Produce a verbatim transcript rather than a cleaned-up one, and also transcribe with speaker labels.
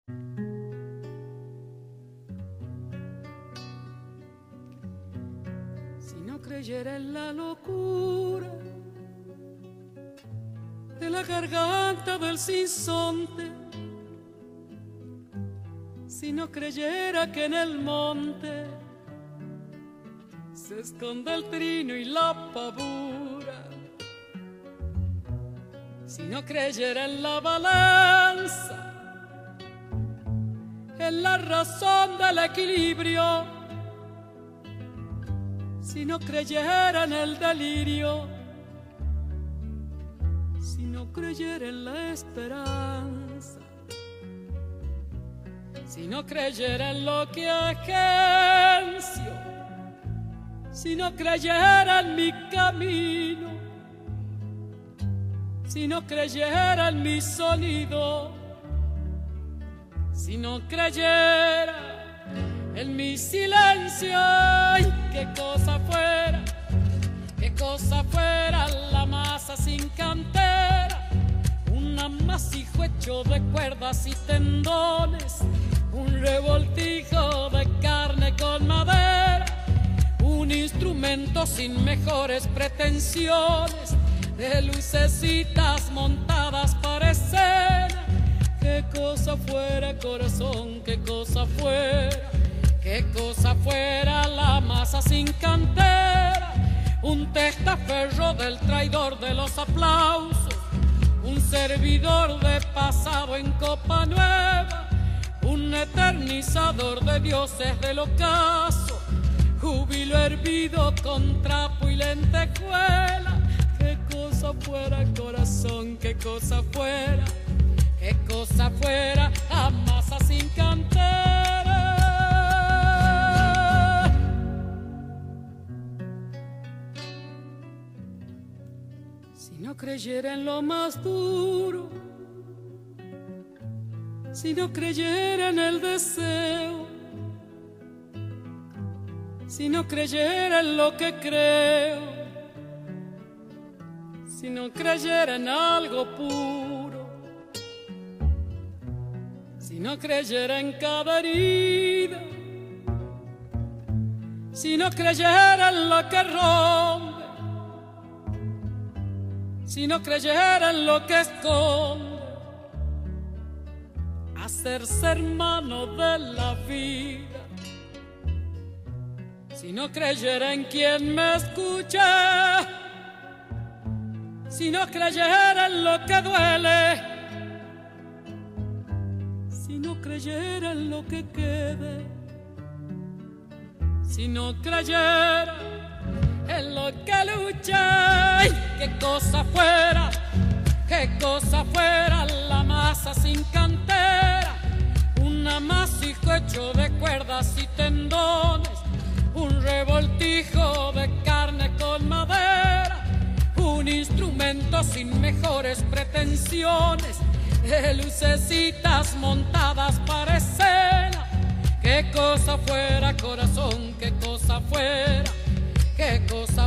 Speaker 1: Si no creyera en la locura de la garganta del sinsonte, si no creyera que en el monte se esconde el trino y la pavura, si no creyera en la balanza, en la razón del equilibrio, si no creyera en el delirio, si no creyera en la esperanza, si no creyera en lo que agencio, si no creyera en mi camino, si no creyera en mi sonido, si no creyera en mi silencio, ay, qué cosa fuera, qué cosa fuera la masa sin cantera, un amasijo hecho de cuerdas y tendones, un revoltijo de carne con madera, un instrumento sin mejores pretensiones, de lucecitas montadas para escena. Qué cosa fuera, corazón, qué cosa fuera, qué cosa fuera la masa sin cantera, un testaferro del traidor de los aplausos, un servidor de pasado en copa nueva, un eternizador de dioses del ocaso, júbilo hervido con trapo y lentejuela. Qué cosa fuera, corazón, qué cosa fuera, qué cosa fuera la masa sin cantera. Si no creyera en lo más duro, si no creyera en el deseo, si no creyera en lo que creo, si no creyera en algo puro, si no creyera en cada herida, si no creyera en lo que rompe, si no creyera en lo que esconde, hacerse hermano de la vida, si no creyera en quien me escucha, si no creyera en lo que duele, si no creyera en lo que quede, si no creyera en lo que lucha, ¡ay! Qué cosa fuera, qué cosa fuera la masa sin cantera, un amasijo hecho de cuerdas y tendones, un revoltijo de carne con madera, un instrumento sin mejores pretensiones, de lucecitas montadas para escena. Qué cosa fuera, corazón, qué cosa fuera, qué cosa